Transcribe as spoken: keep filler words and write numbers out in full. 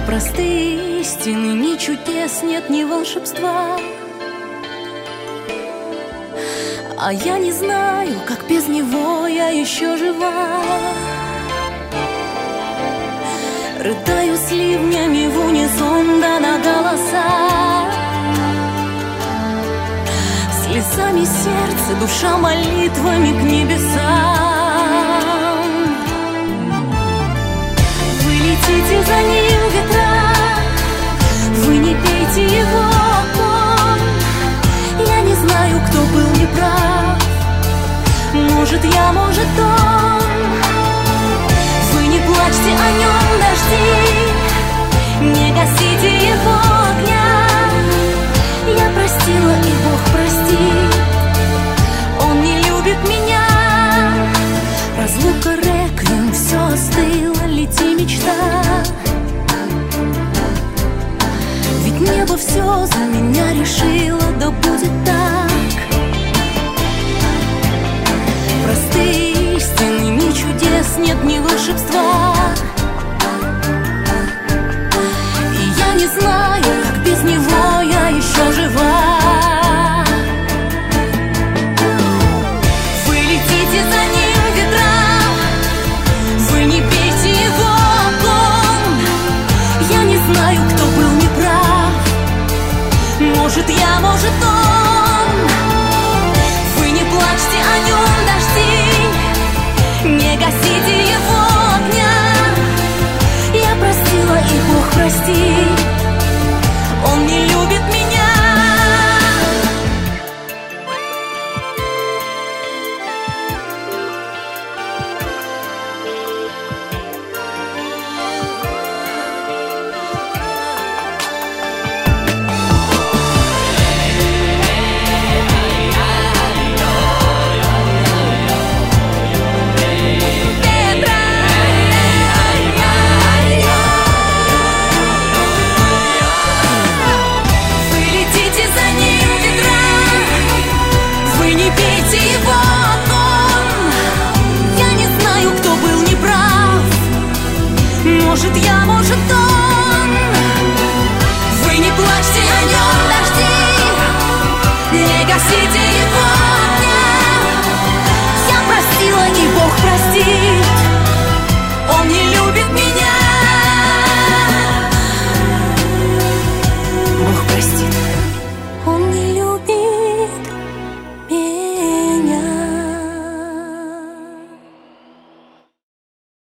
Простые истины, ни чудес нет, ни волшебства. А я не знаю, как без него я еще жива. Рыдаю с ливнями в унисон, да на голоса. Слезами сердце, душа молитвами к небесам. Вы летите за ним, ветра, вы не пейте его огонь. Я не знаю, кто был неправ, может я, может он. Вы не плачьте о нем, дожди, не гасите его огня. Я простила, и Бог простит, он не любит меня. Разлука, реквием, все остыло, лети, мечта. Ведь небо все за меня решило, да будет так. Простые истины, ни чудес нет, ни волшебства. И я не знаю, как без него я еще жива. Вы летите за ним, ветра, вы не пейте его огонь. Я не знаю, кто был неправ, может я, может он. Вы не плачьте о нем, дожди, не гасите его огня. Я простила, и Бог простит, он не любит меня. Может я, может он. Вы не плачьте о нем, дожди, не гасите его